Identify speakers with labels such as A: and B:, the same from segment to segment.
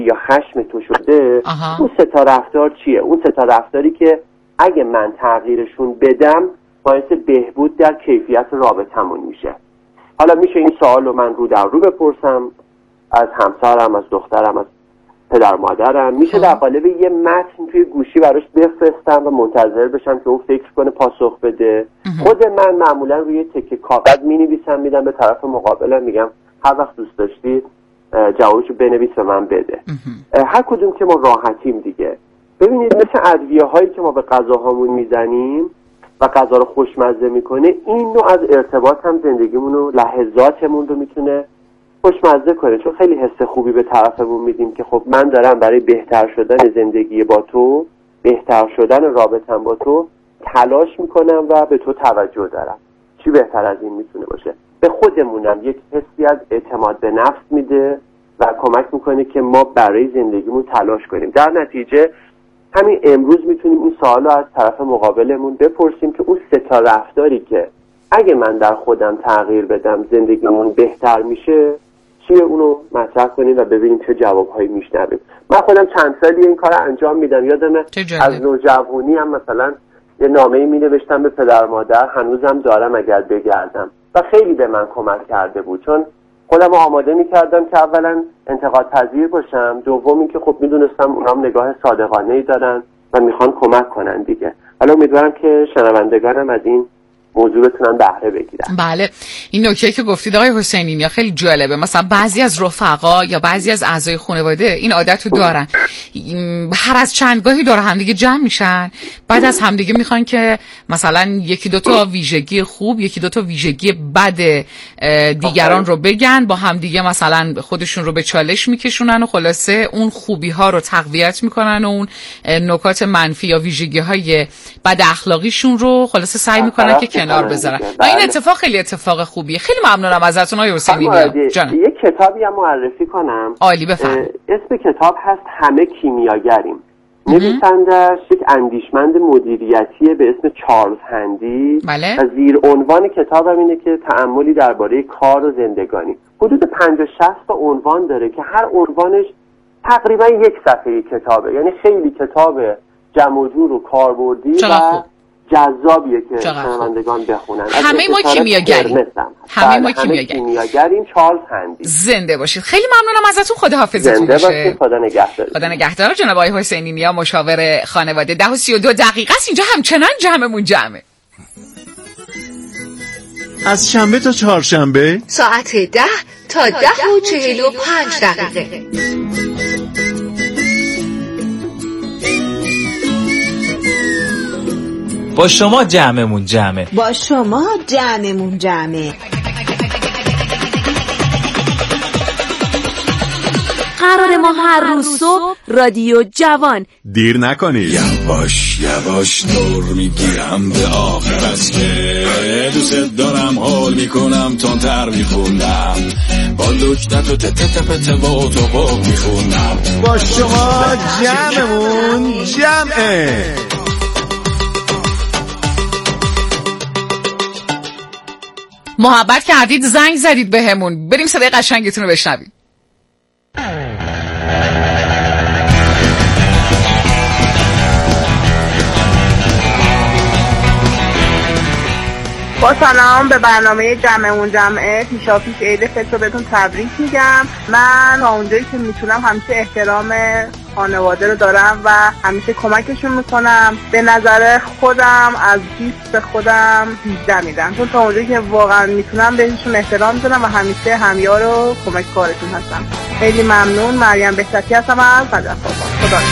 A: یا خشم تو شده، اون سه تا رفتار چیه؟ اون سه تا رفتاری که اگه من تغییرشون بدم باعث بهبود در کیفیت رابطمون میشه. حالا میشه این سوال رو من رو در رو بپرسم از همسرم، از دخترم، از پدر مادرم، میشه در قالب یه متن توی گوشی براش بفرستم و منتظر بشم که اون فکر کنه پاسخ بده. خود من معمولا روی تکه کاغذ مینویسم میدم به طرف مقابلم، میگم هر وقت دوست داشتی جوابشو بنویس و من بده. هر کدوم که ما راحتیم دیگه. ببینید مثل ادویه هایی که ما به غذاهامون میزنیم و غذا رو خوشمزه میکنه، این نوع از ارتباط هم زندگیمون و لحظاتمون رو میتونه خوشمزه کنه، چون خیلی حس خوبی به طرفمون میدیم که خب من دارم برای بهتر شدن زندگی با تو، بهتر شدن رابطم با تو تلاش میکنم و به تو توجه دارم. چی بهتر از این میتونه باشه؟ به خودمونم یک حسی از اعتماد به نفس میده و کمک میکنه که ما برای زندگیمون تلاش کنیم. در نتیجه همین امروز میتونیم این سوال رو از طرف مقابلمون بپرسیم که اون سه تا رفتاری که اگه من در خودم تغییر بدم زندگیمون بهتر میشه چیه، اونو مطرح کنیم و ببینیم چه جوابهایی میشنویم. من خودم چند سالی این کار انجام میدم. یادمه از نوجوانی هم مثلا یه نامه‌ای مینوشتم به پدر مادر، هنوزم دارم اگر بگردم، و خیلی به من کمک کرده بود، چون خودم آماده میکردم که اولا انتقاد پذیر باشم، دوم این که خب میدونستم اونام نگاه صادقانه‌ای دارن و میخوان کمک کنن دیگه. حالا امیدوارم که شنوندگانم از این موضوع بتونن بهره بگیرن.
B: بله، این نکته که گفتید آقای حسینی یا خیلی جالبه. مثلا بعضی از رفقا یا بعضی از اعضای خانواده این عادت رو دارن، هر از چندگاهی دور همدیگه جمع میشن، بعد از همدیگه میخوان که مثلا یکی دوتا ویژگی خوب، یکی دوتا ویژگی بد دیگران رو بگن، با همدیگه مثلا خودشون رو به چالش میکشونن و خلاصه اون خوبی ها رو تقویت میکنن و اون نکات منفی یا ویژگی های بد اخلاقیشون رو خلاصه سعی میکنن که کنار بذارن. و این اتفاق خیلی اتفاق خوبیه. خیلی ممنونم ازتون آقای حسینی.
A: یه کتابی هم معرفی کنم.
B: عالی، بفرمایید.
A: اسم کتاب هست همه کیمیاگریم. نویسنده‌اش یک اندیشمند مدیریتیه به اسم چارلز هندی.
B: بله.
A: و زیر عنوان کتابم اینه که تأملی درباره کار و زندگانی. حدود 50-60 تا عنوان داره که هر عنوانش تقریبا یک صفحه کتابه، یعنی خیلی کتاب جمع و جور و کاربردی و جذابیه که شنوندگان بخونن.
B: همه ما کیمیاگریم. همه ما
A: کیمیاگریم. چارلز هندی.
B: زنده باشید. خیلی ممنونم ازتون. خداحافظتون.
A: زنده باشید. خدا نگهدار.
B: خدا نگهدار. جناب آقای حسینی نیا، مشاور خانواده. 10:32 است. اینجا همچنان جمعمون جمعه.
C: از شنبه تا چهارشنبه
D: ساعت 10 تا 10:45.
E: با شما جمعمون جمعه.
F: با شما جمعمون جمعه.
G: قرار ما هر روز صبح رادیو جوان.
C: دیر نکنید.
H: یواش یواش دور میگیرم به آخر از که دوست دارم، حال میکنم تندتر میخونم، با لکنت و تتتپت و تو میخونم.
C: با شما جمعمون جمعه.
B: محبت کردید، زنگ زدید بهمون. بریم صدای قشنگتون رو بشنویم.
I: با سلام به برنامه جمعمون جمعه. پیشاپیش عید فطر رو بهتون تبریک میگم. من تا اونجایی که میتونم همیشه احترام خانواده رو دارم و همیشه کمکشون میکنم. به نظر خودم از 20 به خودم 18 میدم، چون تا اونجایی که واقعا میتونم بهشون احترام میذارم و همیشه همیار و کمک کارشون هستم. خیلی ممنون. مریم بهزتی هستم از نجف آباد. خدا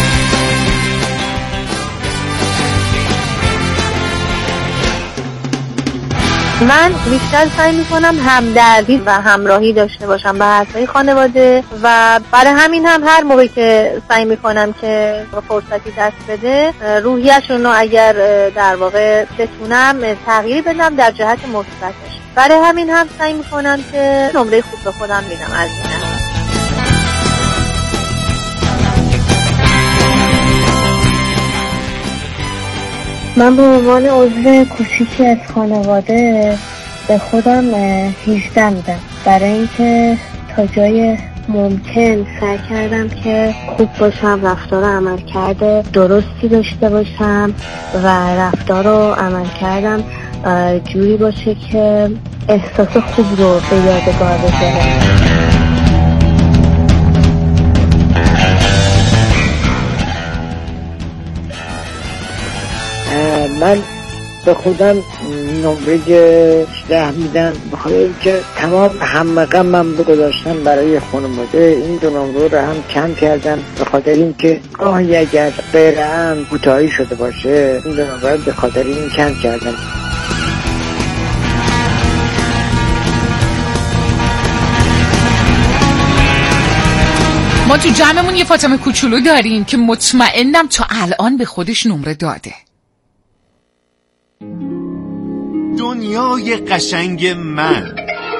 J: من بیشتر سعی میکنم همدردی و همراهی داشته باشم به حرفای خانواده و برای همین هم هر موقعی که سعی میکنم که فرصتی دست بده روحیه‌شون رو اگر در واقع بتونم تغییر بدم در جهت مثبتش. برای همین هم سعی میکنم که نمره خوب به خودم میدم از این. من به عنوان عضو کوچیکی از خانواده به خودم 18 میدم، برای اینکه تا جای ممکن سعی کردم که خوب باشم، رفتار و عمل کرده درستی داشته باشم و رفتار و عمل کردم جوری باشه که احساس خوب رو به یادگار بذاره.
D: من به خودم نمره 10 میدم، بخاطر اینکه تمام همه غمم رو گذاشتم برای خانواده. این 2 نمره رو هم کم کردم به خاطر اینکه گاهی اگر غیرم کوتاهی شده باشه، این 2 نمره رو به خاطر این کم کردم.
B: ما تو جمعمون یه فاطمه کوچولو داریم که مطمئنم تا الان به خودش نمره داده.
C: دنیای قشنگ من.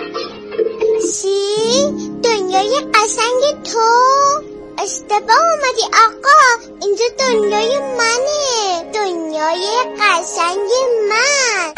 K: چی؟ دنیای قشنگ تو؟ اشتباه اومدی آقا، اینجا دنیای منه، دنیای قشنگ من.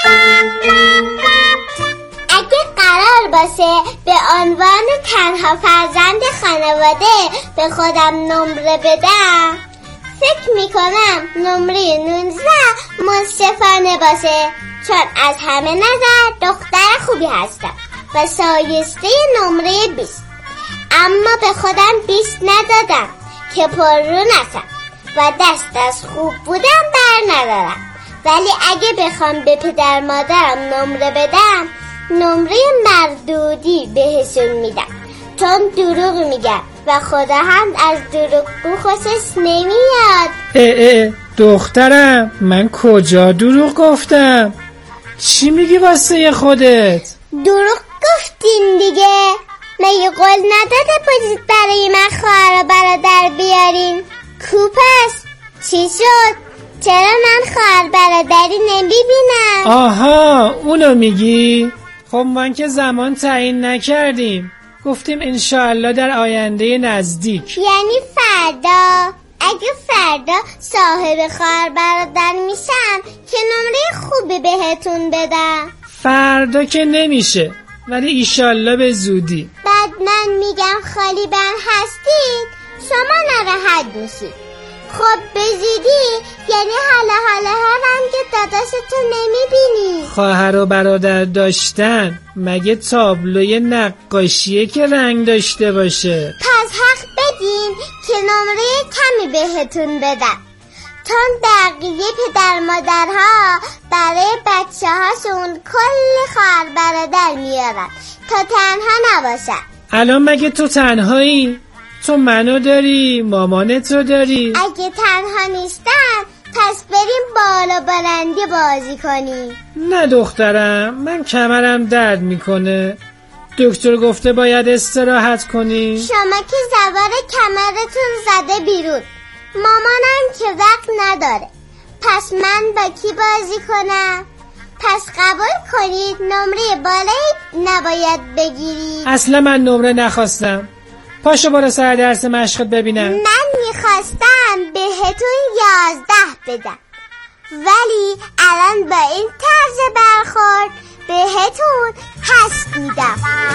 K: اگه قرار باشه به عنوان تنها فرزند خانواده به خودم نمره بدم، فکر میکنم نمره 19 منصفانه باشه، چون از همه نظر دختر خوبی هستم و شایسته نمره 20. اما به خودم 20 ندادم که پررو نشم و دست از خوب بودم بر ندارم. ولی اگه بخوام به پدر مادرم نمره بدم، نمره مردودی بهشون میدم، چون دروغ میگم و خدا هم از دروغگو خوشش نمیاد.
L: دخترم، من کجا دروغ گفتم؟ چی میگی واسه خودت؟
K: دروغ گفتین دیگه. مگه قول نداده بودید برای من خواهر و برادر بیارین؟ کوپس چی شد؟ چرا من خواهر برادری نمیبینم؟
L: آها، اونو میگی؟ خب من که زمان تعیین نکردیم، گفتیم انشاءالله در آینده نزدیک.
K: یعنی فردا؟ اگه فردا صاحب خواهر برادر میشم که نمره خوبی بهتون بدم.
L: فردا که نمیشه، ولی ایشالله به زودی.
K: بعد من میگم خالی بن هستید، شما ناراحت میشید. خب به زودی یعنی حالا هم که داداشتو نمیبینی.
L: خواهر و برادر داشتن مگه تابلوی نقاشیه که رنگ داشته باشه؟
K: پس حق بدین که نمره کمی بهتون بدم، چون بقیه پدر مادرها برای بچه هاشون کلی خواهر برادر میارن تا تنها نباشن.
L: الان مگه تو تنهایی؟ تو منو داری، مامانت رو داری.
K: اگه تنها نیستن پس بریم بالا بلندی بازی کنیم.
L: نه دخترم، من کمرم درد میکنه، دکتر گفته باید استراحت کنی.
K: شما که زوار کمرتون زده بیرون، مامانم که وقت نداره، پس من با کی بازی کنم؟ پس قبول کنید نمره بالایی نباید بگیرید.
L: اصلا من نمره نخواستم، پاشو برو سر درس مشقت ببینم.
K: من میخواستم بهتون 11 بدم، ولی الان با این طرز برخورد بهتون 8 میدم.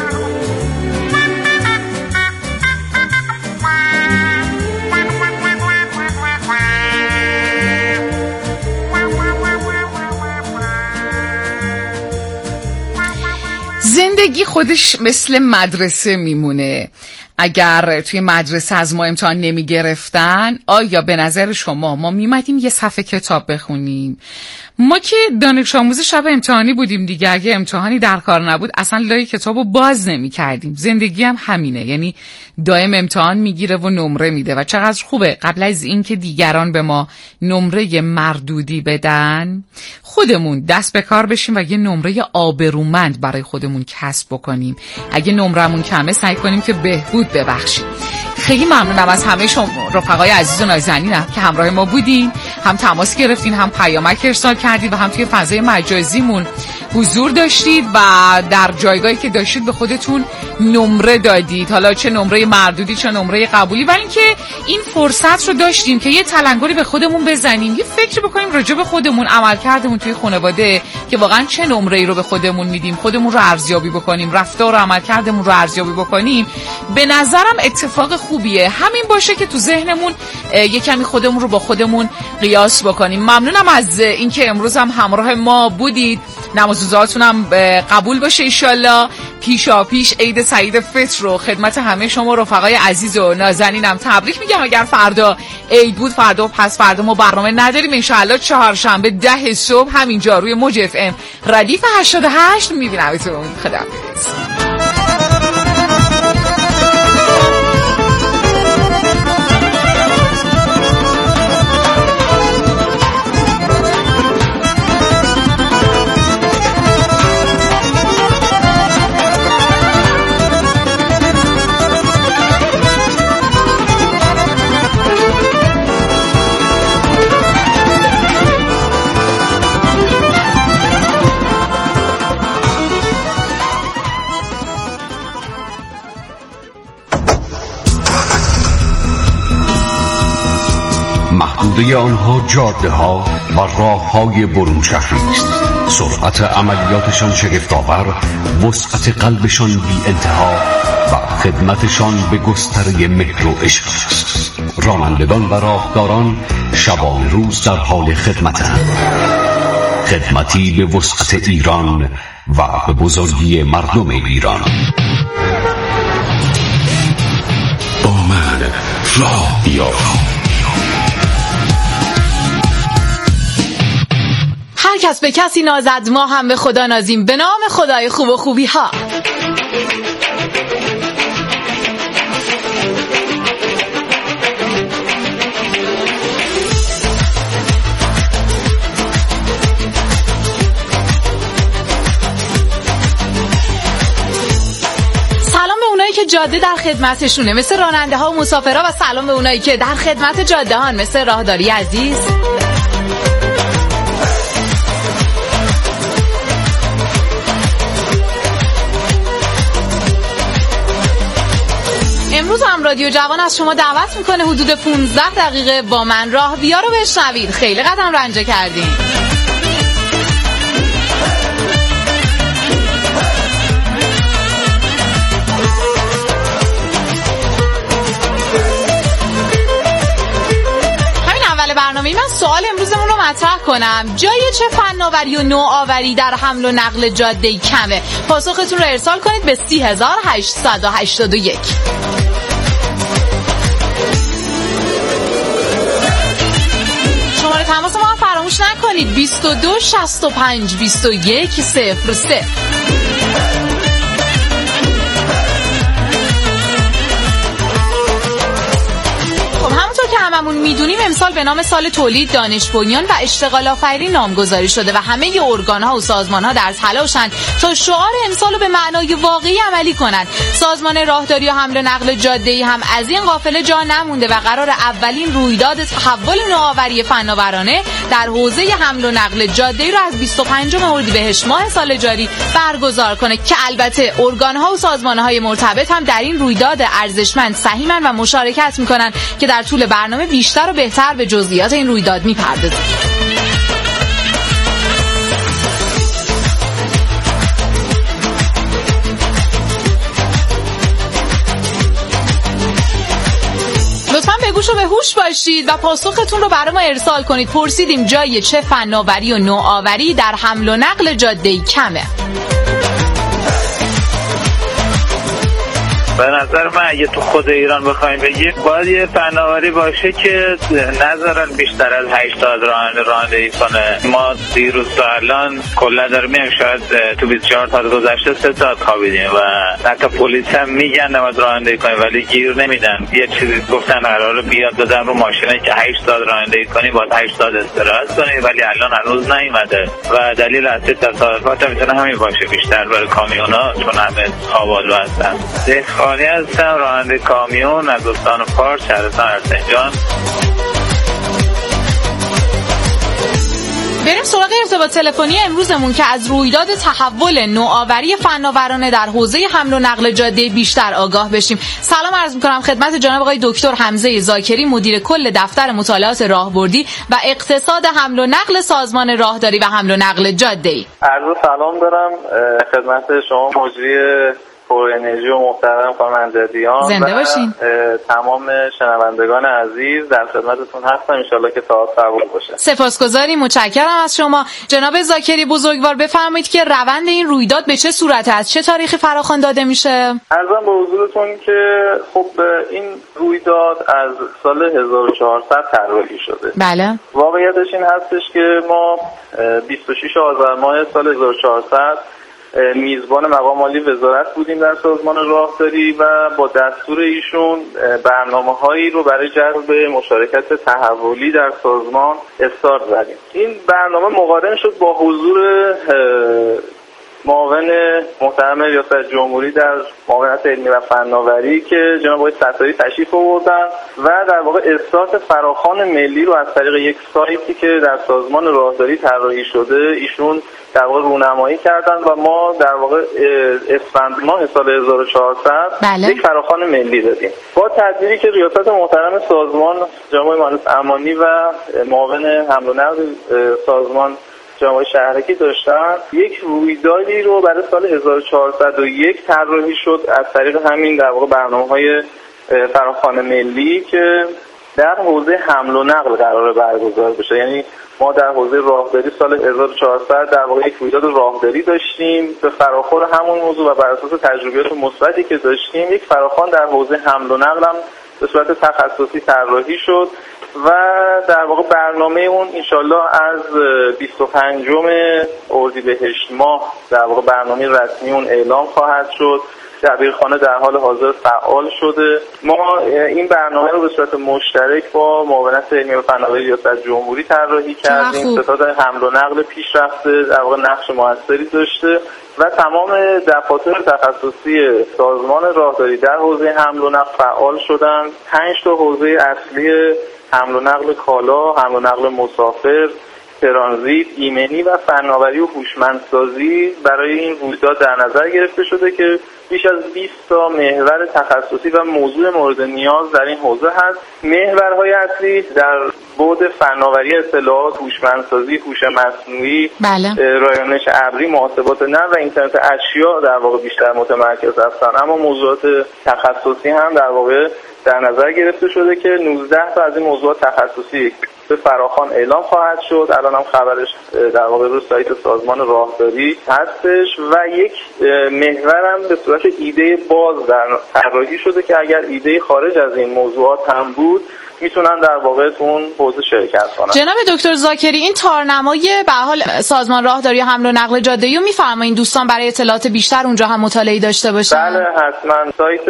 B: زندگی خودش مثل مدرسه میمونه. اگر توی مدرسه از ما امتحان نمی گرفتن، آیا به نظر شما ما میمدیم یه صفحه کتاب بخونیم؟ ما که دانش آموز شب امتحانی بودیم دیگه، اگه امتحانی در کار نبود اصلا لای کتابو باز نمی کردیم. زندگی هم همینه، یعنی دائم امتحان میگیره و نمره میده و چقدر خوبه قبل از این که دیگران به ما نمره مردودی بدن، خودمون دست به کار بشیم و یه نمره آبرومند برای خودمون کسب بکنیم. اگه نمرمون کمه سعی کنیم که بهبود ببخشیم. خیلی ممنونم از همه شما رفقای عزیز و نازنینم که همراه ما بودین، هم تماس گرفتین، هم پیامک ارسال کردین و هم توی فضای مجازیمون حضور داشتید و در جایگاهی که داشتید به خودتون نمره دادید، حالا چه نمره مردودی چه نمره قبولی، ولی اینکه این فرصت رو داشتیم که یه تلنگری به خودمون بزنیم، یه فکر بکنیم راجع به خودمون، عملکردمون توی خانواده که واقعا چه نمره‌ای رو به خودمون میدیم، خودمون رو ارزیابی بکنیم، رفتار و عملکردمون رو ارزیابی بکنیم. به نظرم اتفاق خوبیه. همین باشه که تو ذهنمون یه کمی خودمون رو با خودمون قیاس بکنیم. ممنونم از اینکه امروز هم همراه ما بودید. نماز روزهاتون هم قبول باشه انشالله. پیشا پیش عید سعید فطر رو خدمت همه شما رفقای عزیز و نازنینم تبریک میگم. اگر فردا عید بود، فردا و پس فردا ما برنامه نداریم انشالله. چهارشنبه 10 صبح همینجا روی موج اف ام ردیف 88 میبینمتون. خداحافظ.
M: محدوده آنها جاده ها و راه های برون شهری است. سرعت عملیاتشان شگفت‌آور، وسعت قلبشان بی انتها و خدمتشان به گستره مهر و عشق است. رانندگان و راهداران شبان روز در حال خدمتند. خدمتی به وسعت ایران و به بزرگی مردم ایران. با من راه بیار.
B: هر کس به کسی نازد ما هم به خدا نازیم. به نام خدای خوب و خوبی ها. سلام به اونایی که جاده در خدمتشونه مثل راننده ها و مسافرها، و سلام به اونایی که در خدمت جاده هان مثل راهداری عزیز. امروز هم رادیو جوان از شما دعوت میکنه حدود 15 دقیقه با من راه بیا رو بشنوید. خیلی قدم رنجه کردیم. همین اول برنامه من سوال امروزمون رو مطرح کنم. جای چه فناوری و نوآوری در حمل و نقل جاده‌ای کمه؟ پاسختون رو ارسال کنید به 30881. شماره تماس ما فراموش نکنید 22 65 21 03. هممون میدونیم امسال به نام سال تولید، دانش بنیان و اشتغال آفرین نامگذاری شده و همه ارگان‌ها و سازمان‌ها در تلاشن تا شعار امسال رو به معنای واقعی عملی کنند. سازمان راهداری و حمل و نقل جاده‌ای هم از این قافله جا نمونده و قرار اولین رویداد تحول نوآوری فناورانه در حوزه حمل و نقل جاده‌ای رو از 25 اردیبهشت ماه سال جاری برگزار کنه که البته ارگان‌ها و سازمان‌های مرتبط هم در این رویداد ارزشمند سهیمن و مشارکت می‌کنن که در طول برنامه بیشتر و بهتر به جزئیات این رویداد می‌پردازیم. لطفاً به گوش و به هوش باشید و پاسختون رو برای ما ارسال کنید. پرسیدیم جای چه فناوری و نوآوری در حمل و نقل جاده‌ای کمه؟
N: به نظر من اگه تو خود ایران بخوایم بگیم باید یه فناوری باشه که نذارن بیشتر از 80 رانندگی کنه. ما دیروز تا الان کلا داریم میایم، شاید تو 24 ساعت گذشته 3 ساعت خوابیدیم و حتی پلیس هم میگن نباید رانندگی کنیم ولی گیر نمیدن. یه چیزی گفتن قراره بیاد دادن رو ماشینه که 80 رانندگی کنی باید 80 استراحت کنی، ولی الان هنوز نیومده و دلیل اصلی تصادفات میتونه همین باشه، بیشتر برای کامیونا چون همه خوابالو هستن. خانی هستم، راننده کامیون از استان فارس، شهرستان ارسنجان.
B: بریم سراغ ارتباط تلفنی امروزمون که از رویداد تحول نوآوری فناورانه در حوزه حمل و نقل جاده بیشتر آگاه بشیم. سلام عرض می‌کنم خدمت جناب آقای دکتر حمزه ذاکری، مدیر کل دفتر مطالعات راهبردی و اقتصاد حمل و نقل سازمان راهداری و حمل و نقل جاده‌ای.
O: عرض سلام دارم خدمت شما مجری پر انرژی و محترم خانم انجدیان.
B: زنده باشین.
O: تمام شنوندگان عزیز در خدمتتون هستم، ان شاءالله که ساعت قبول باشه.
B: سپاسگزاریم، متشکرم از شما. جناب ذاکری بزرگوار بفرمایید که روند این رویداد به چه صورته، از چه تاریخی فراخوان داده میشه؟
O: عرضم به حضورتون که خب این رویداد از سال 1400 طراحی شده.
B: بله.
O: واقعیتش این هستش که ما 26 آذر ماه سال 1400 میزبان مقام عالی وزارت بودیم در سازمان راهداری و با دستور ایشون برنامه‌هایی رو برای جلب مشارکت تحولی در سازمان استارت زدیم. این برنامه مقارن شد با حضور معاون محترم ریاست جمهوری در معاونت علمی و فناوری که جناب آقای ستاری تشریف آوردن و در واقع استارت فراخوان ملی رو از طریق یک سایتی که در سازمان راهداری طراحی شده ایشون در واقع رونمایی کردن و ما در واقع اسفند ماه سال 1400 یک فراخوان ملی دادیم. با تدبیری که ریاست محترم سازمان جناب آقای مهندس امانی و معاون حمل و نقل سازمان جناب شهرکی داشتن، یک رویدادی رو برای سال 1401 طراحی شد از طریق همین در واقع برنامه‌های فراخوان ملی که در حوزه حمل و نقل قرار برگزار بشه. یعنی ما در حوزه راهداری سال 1400 در واقع یک رویداد راهداری داشتیم به فراخور همون موضوع و بر اساس تجربیات مثبتی که داشتیم یک فراخوان در حوزه حمل و نقل هم به صورت تخصصی طراحی شد و در واقع برنامه اون انشالله از 25 اردیبهشت ماه در واقع برنامه رسمی اون اعلام خواهد شد. دبیرخانه در حال حاضر فعال شده. ما این برنامه رو به صورت مشترک با معاونت علمی و فناوری ریاست جمهوری طراحی کردیم. ستاد حمل و نقل پیشرفته در واقع نقش موثری داشته و تمام دفاتر تخصصی سازمان راهداری در حوزه حمل و نقل فعال شدند. 5 تا حوزه اصلی حمل و نقل کالا، حمل و نقل مسافر، ترانزیت، ایمنی و فناوری و هوشمندسازی برای این رویداد در نظر گرفته شده که بیش از 20 تا محور تخصصی و موضوع مورد نیاز در این حوزه هست. محورهای اصلی در بعد فناوری اطلاعات، هوشمندسازی، هوش مصنوعی، رایانش ابری، محاسبات نرم و اینترنت اشیا در واقع بیشتر متمرکز هستند. اما موضوعات تخصصی هم در واقع در نظر گرفته شده که 19 تا از این موضوعات تخصصی به فراخوان اعلام خواهد شد. الان هم خبرش در واقع روی سایت سازمان راهداری هستش و یک محورم به صورت ایده باز در طراحی شده که اگر ایده خارج از این موضوعات هم بود میتونن در واقع تو اون حوزه شرکت کنن.
B: جناب دکتر ذاکری، این تارنمای به حال سازمان راهداری و حمل و نقل جاده‌ای رو میفرمایید دوستان برای اطلاعات بیشتر اونجا هم مطالعه داشته باشن؟
O: بله حتما. سایت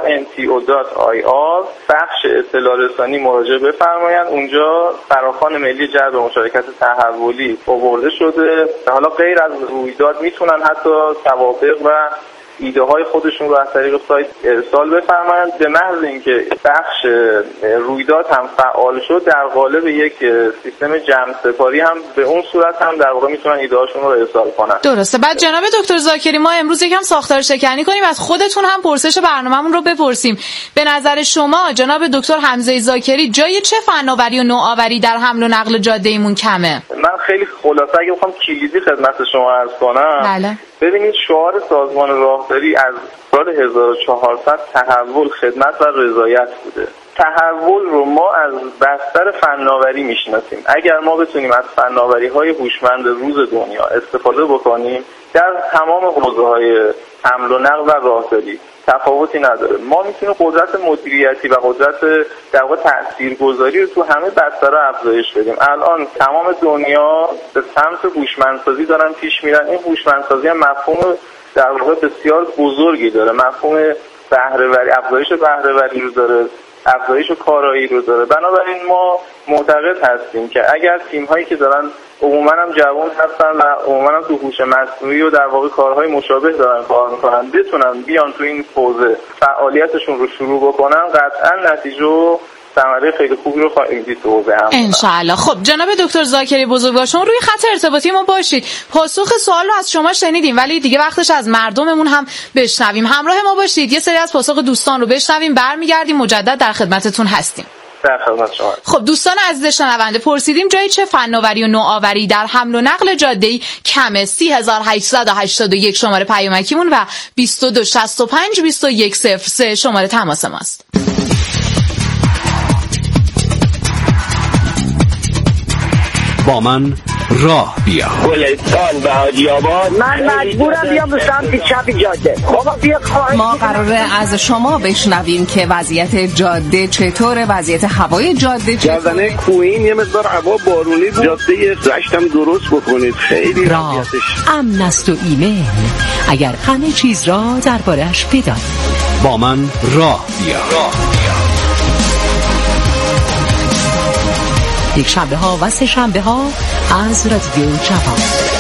O: rnto.ir بخش اطلاع رسانی مراجعه بفرمایید. اونجا فراخوان ملی جلب مشارکت تحولی آورده شده. حالا غیر از رویداد میتونن حتی توافق و ایده های خودشون رو از طریق سایت ارسال بفرمایند. به محض اینکه بخش رویداد هم فعال شد در قالب یک سیستم جمع سپاری هم به اون صورت هم در واقع میتونن ایده هاشون رو ارسال کنن.
B: درسته. بعد جناب دکتر ذاکری ما امروز یکم ساختار شکنی کنیم، از خودتون هم پرسش برنامه‌مون رو بپرسیم. به نظر شما جناب دکتر حمزه ذاکری جای چه فناوری و نوآوری در حمل و نقل جاده‌ایمون کمه؟
O: من خیلی خلاصه اگه بخوام کلیدی خدمت شما عرض کنم.
B: بله.
O: ببینید شعار سازمان راهداری از سال 1400 تحول، خدمت و رضایت بوده. تحول رو ما از بستر فناوری میشناسیم. اگر ما بتونیم از فناوری‌های هوشمند روز دنیا استفاده بکنیم در تمام حوزه‌های حمل و نقل و راهداری تفاوتی نداره. ما میتونیم قدرت مدیریتی و قدرت در واقع تاثیرگذاری رو تو همه بسترها افزایش بدیم. الان تمام دنیا به سمت هوشمندسازی دارن پیش میرن. این هوشمندسازی هم مفهوم در واقع بسیار بزرگی داره. مفهوم بهره‌وری، افزایش بهره‌وری رو داره، افزایش کارایی رو داره. بنابراین ما معتقد هستیم که اگر تیم‌هایی که دارن عموما هم جوان هستن و عموما هم تو هوش مصنوعی و در واقع کارهای مشابه دارن کار میکنن بتونن بیان تو این حوزه فعالیتشون رو شروع بکنن، قطعا نتیجه ثمره خیلی خوبی رو خواهیم دید تو حوزه حمل و نقل
B: ان شاء الله. خب جناب دکتر ذاکری بزرگوار، شما روی خط ارتباطی ما باشید. پاسخ سوال رو از شما شنیدیم ولی دیگه وقتش از مردممون هم بشنویم. همراه ما باشید، یه سری از پاسخ دوستان رو بشنویم، برمیگردیم مجدد در خدمتتون هستیم.
O: در خدمت شما.
B: خب دوستان عزیز شنونده، پرسیدیم جای چه فناوری و نوآوری در حمل و نقل جاده‌ای کمه؟ 3881 شماره پیامکیمون و 22652103 شماره تماس ماست.
M: با من راه بیا.
P: گلستان و حاجی آباد.
D: من مجبورم بیام به سمت چپ جاده. بابا بیا خواهش.
Q: ما قراره از شما بشنویم که وضعیت جاده چطوره، وضعیت هوای جاده چطوره.
P: جردنه کوین یه مقدار هوا بارونی بود، جاده رشتم درست بکنید، خیلی
R: راه امن است و ایمن اگر همه چیز را درباره‌اش بدانید.
M: با من راه بیا.
R: یک شنبه ها و سه شنبه ها از رادیو جوان.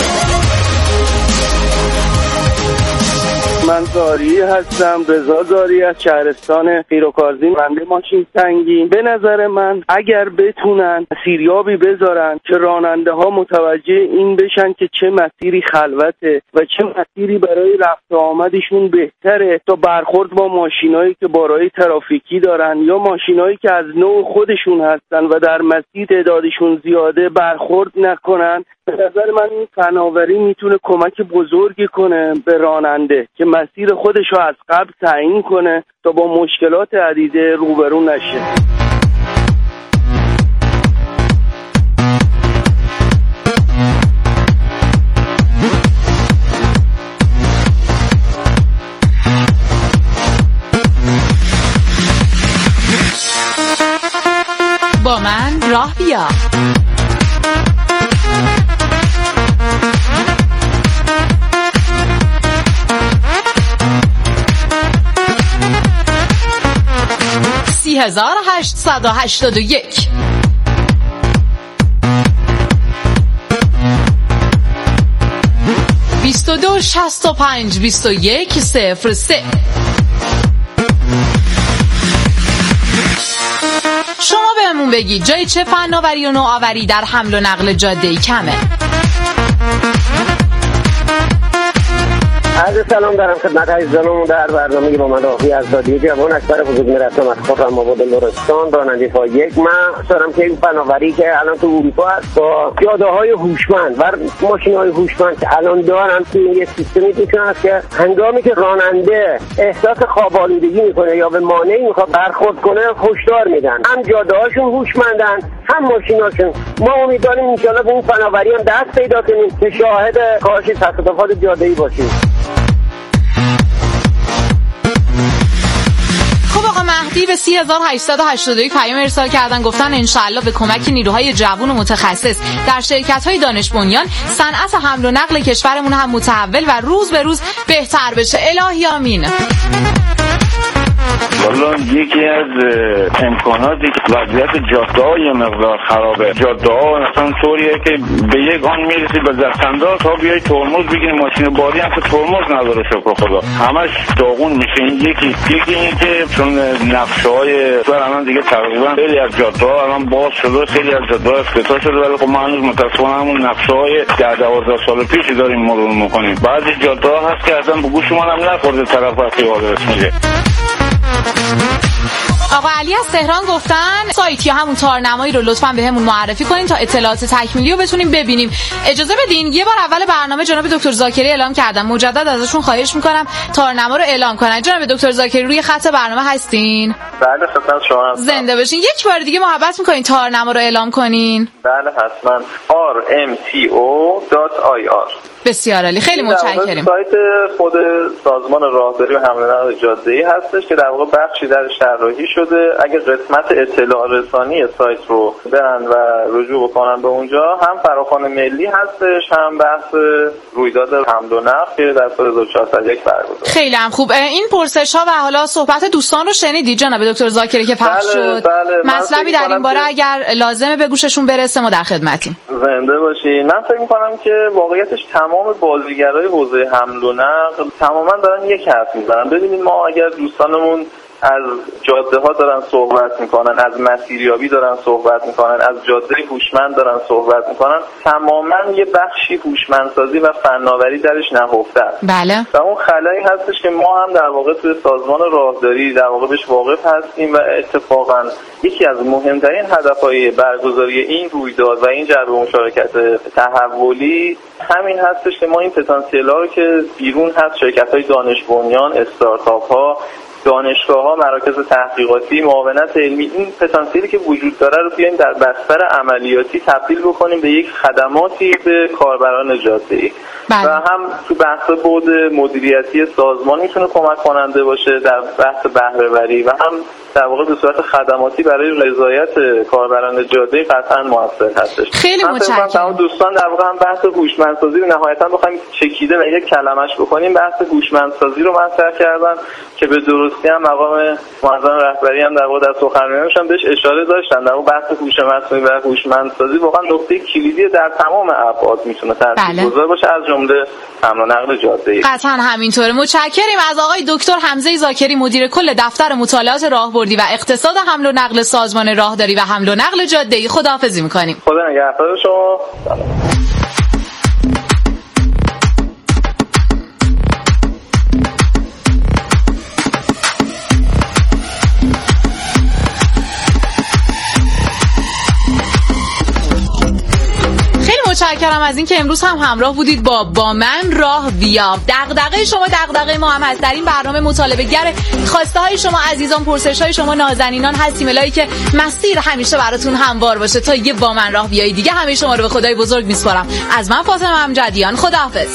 P: من داری هستم، رضا داری از شهرستان خیروکارزی، راننده ماشین سنگین. به نظر من اگر بتونن مسیریابی بذارن که راننده ها متوجه این بشن که چه مسیری خلوته و چه مسیری برای رفت و آمدشون بهتره تا برخورد با ماشینایی که بارای ترافیکی دارن یا ماشینایی که از نوع خودشون هستن و در مسیر تعدادشون زیاده برخورد نکنن. به نظر من این فناوری میتونه کمک بزرگی کنه به راننده که مسیر خودش رو از قبل تعیین کنه تا با مشکلات عدیده روبرو نشه.
B: با من راه بیا. سی 3881 22652103. شما بهمون بگید جای چه فناوری و نوآوری در حمل و نقل جاده‌ای کمه؟
A: عرض سلام دارم خدمت عزیزانمون در برنامه با من راهی از رادیو جوان. اکبر بزرگ میرسم از خرم آباد لرستان، راننده پایک. من دارم که این فناوری که الان تو اروپا هست با جاده‌های هوشمند و ماشین‌های هوشمند که الان دارن توی یه سیستمی توشون هست که هنگامی که راننده احساس خواب آلودگی میکنه یا به مانعی میخواد برخورد کنه هشدار میدن. هم جاده‌هاشون هوشمندن هم ماشیناشون. ما امیدواریم ان شاءالله به این فناوری هم دست پیدا کنیم که شاهد کاهش تصادفات جاده‌ای باشیم.
B: مهدی به 3881 پیام ارسال کردن، گفتن انشالله به کمک نیروهای جوان و متخصص در شرکت‌های دانش بنیان صنعت حمل و نقل کشورمون هم متحول و روز به روز بهتر بشه. الهی آمین.
N: والا یکی از امکاناتی که وضعیت جاده‌ها یه مقدار خرابه. جاده‌ها مثلا طوریه که به یک آن میرسی به دست‌انداز تا بیای ترمز بگیری، ماشین باری هم که ترمز نداره شکر خدا، همش داغون میشه. این یکی این که چون نقشه‌های الان دیگه تقریبا خیلی از جاده‌ها الان باز شده، خیلی از جاده‌ها افتتاح شده، ولی خب ما هنوز متأسفانه همون نقشه‌های 10-12 سال پیشی داریم مرور می‌کنیم. بعضی جاده‌ها هست که اصلا به گوشمون هم نخورده طرف وقتی آدرس میگه.
B: آقا علی از تهران گفتن سایت یا همون تارنمایی رو لطفاً بهمون معرفی کنین تا اطلاعات تکمیلی رو بتونیم ببینیم. اجازه بدین یه بار اول برنامه جناب دکتر ذاکری اعلام کردن، مجدد ازشون خواهش میکنم تارنما رو اعلام کنن. جناب دکتر ذاکری روی خط برنامه هستین؟
O: بله خدمت شما هستم.
B: زنده باشین. یک بار دیگه محبت میکنین تارنما رو اعلام کنین؟
O: بله حتما. rmto.ir.
B: بسیار عالی، خیلی متشکرم.
O: سایت خود سازمان راهبری و حمل و نقل جاده‌ای هستش که در واقع بخشی در طراحی شده. اگه قسمت اطلاع رسانی سایت رو برن و رجوع بکنن به اونجا، هم فراخوان ملی هستش، هم بحث رویداد حمل و نقل که در سال 2041 برگزار.
B: خیلی هم خوب. این پرسش ها و حالا صحبت دوستان رو شنیدید جناب دکتر ذاکری که پخش شد؟
O: بله.
B: مطلبی در این باره اگر لازمه به گوششون برسه ما در خدمتیم.
O: زنده باشین. من فکر می‌کنم که واقعیتش تمام بازیگرای حوزه حمل و نقل تماما دارن یک حرف میزنن. ببینید ما اگر دوستانمون از جاده ها دارن صحبت میکنن، از مسیریابی دارن صحبت میکنن، از جاده هوشمند دارن صحبت میکنن، تماما یه بخشی هوشمندسازی و فناوری درش نهفته است.
B: بله.
O: و اون خلایی هستش که ما هم در واقع توی سازمان راهداری در واقع بهش واقف هستیم و اتفاقا یکی از مهمترین هدفهای برگزاری این رویداد و این جلب مشارکت تحولی همین هستش که ما این پتانسیل‌ها رو که بیرون هست، شرکت‌های دانش بنیان، استارتاپ‌ها، دانشگاه‌ها، مراکز تحقیقاتی، معاونت علمی، این پتانسیلی که وجود داره رو بیایم در بستر عملیاتی تبدیل بکنیم به یک خدماتی به کاربران جاده‌ای. و هم تو بحث بعد مدیریتی سازمان میتونه کمک کننده باشه در بحث بهره‌وری و هم در واقع به صورت خدماتی برای رضایت کاربران جاده قطعا موثر هستش.
B: خیلی متشکرم.
O: دوستان در واقع هم بحث هوشمندسازی رو نهایتاً بخوایم چکیده و یک کلمش بکنیم، بحث هوشمندسازی رو مطرح کردن که به درستی هم مقام معظم رهبری هم در واقع در سخنرانیشون بهش اشاره داشتن. در واقع بحث هوش مصنوعی و هوشمندسازی واقعا نقطه کلیدی در تمام ابعاد میتونه تاثیرگذار باشه، از جمله حمل و نقل جاده‌ای.
B: قطعا همینطوره. متشکریم از آقای دکتر حمزه ذاکری، مدیر کل دفتر مطالعات راهبردی و اقتصاد حمل و نقل سازمان راهداری و حمل و نقل جاده‌ای. خداحافظی می‌کنیم.
O: خدا نگهدار شما.
B: متشکرم از این که امروز هم همراه بودید با من راه بیاب. دغدغه شما دغدغه ما هم هست. در این برنامه مطالبه گر خواسته های شما عزیزان، پرسش های شما نازنینان هستیم، الهی که مسیر همیشه براتون هموار باشه تا یه با من راه بیایی دیگه. همه شما رو به خدای بزرگ میسپارم. از من فاطمه امجدیان، خداحافظ.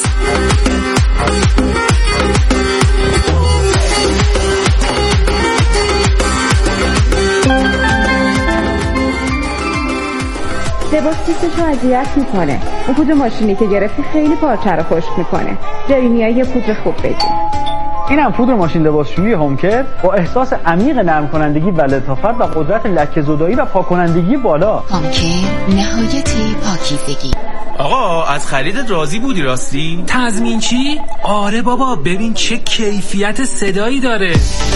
S: لباس پوستش رو اذیت میکنه. اون پودر ماشینی که گرفتی خیلی پارچه رو خشک میکنه. جرینیای یه پودر خوب بگیر.
T: اینم پودر ماشین لباسشویی هومکر با احساس عمیق نرم کنندگی و لطافت و قدرت لکه زدایی و پاک کنندگی بالا.
R: هومکر نهایت پاکیزگی.
E: آقا از خریدت راضی بودی راستی؟
L: تضمین چی؟ آره بابا، ببین چه کیفیت صدایی داره.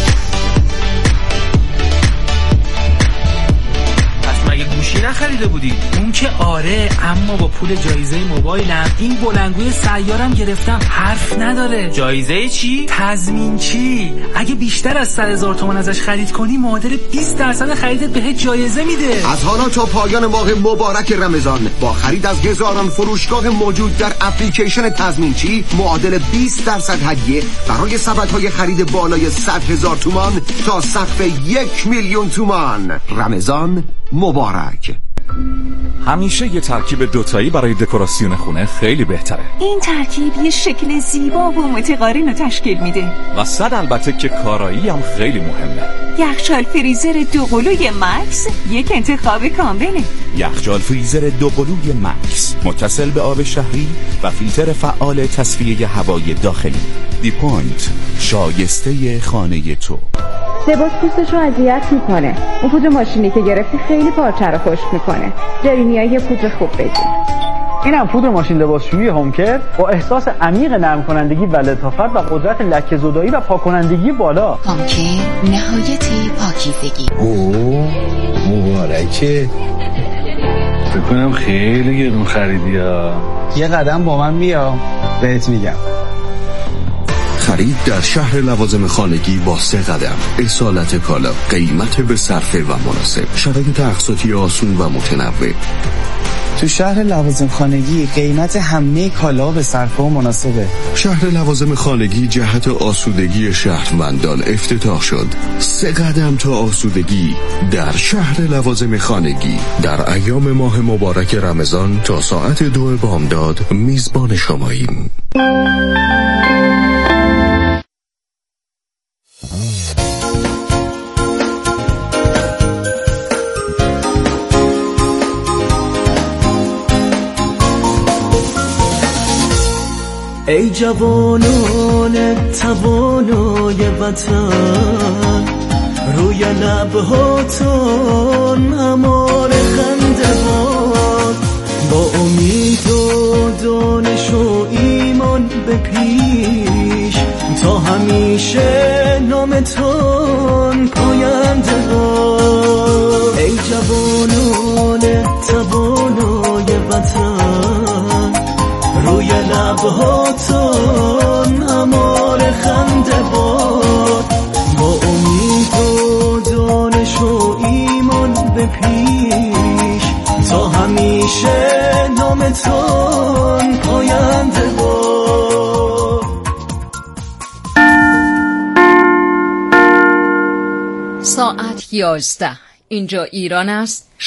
E: گوشی نخریده بودی؟
L: اون که آره، اما با پول جایزه موبایلم این بلندگوی سیارم گرفتم، حرف نداره.
E: جایزه چی؟
L: تضمین چی؟ اگه بیشتر از 100,000 تومان ازش خرید کنی معادل 20% خریدت بهت جایزه میده.
U: از حالا تا پایان ماه مبارک رمضان با خرید از هزاران فروشگاه موجود در اپلیکیشن تضمین چی معادل 20% هدیه برای سبدهای خرید بالای 100,000 تومان تا سقف 1,000,000 تومان. رمضان مبارک.
V: همیشه یه ترکیب دوتایی برای دکوراسیون خونه خیلی بهتره.
W: این ترکیب یه شکل زیبا و متقارن رو تشکیل میده
V: و صد البته که کارایی هم خیلی مهمه.
W: یخچال فریزر دوقلوی مکس یک انتخاب کامله.
V: یخچال فریزر دوقلوی مکس متصل به آب شهری و فیلتر فعال تصفیه هوای داخلی. دیپوینت، شایسته خانه تو.
S: لباس پوستش رو اذیت میکنه. اون پودر ماشینی که گرفتی خیلی پارچه رو خشک میکنه. جرینیای یه پودر خوب بگیر.
T: اینم پودر ماشین لباسشویی هومکر با احساس عمیق نرم کنندگی و لطافت و قدرت لکه زدایی و پاک کنندگی بالا.
R: هومکر نهایت پاکیزگی.
X: مبارکه.
Y: بکنم خیلی گرون خریدی ها.
X: یه قدم با من بیا بهت میگم.
M: خرید در شهر لوازم خانگی با 3 قدم. اصالت کالا، قیمت به صرفه و مناسب، شرایط اقساطی آسون و متنوع.
X: تو شهر لوازم خانگی قیمت همه کالا به صرفه و مناسبه.
M: شهر لوازم خانگی جهت آسودگی شهروندان افتتاح شد. 3 قدم تا آسودگی در شهر لوازم خانگی. در ایام ماه مبارک رمضان تا ساعت 2 بامداد میزبان شماییم.
Z: ای جوانان توانای وطن، روی لبهاتون همار خنده باد، با امید و دانش و ایمان به پیش، تا همیشه نامتون پیش تا همیشه نامتون پاینده با.
C: ساعت 11. اینجا ایران است.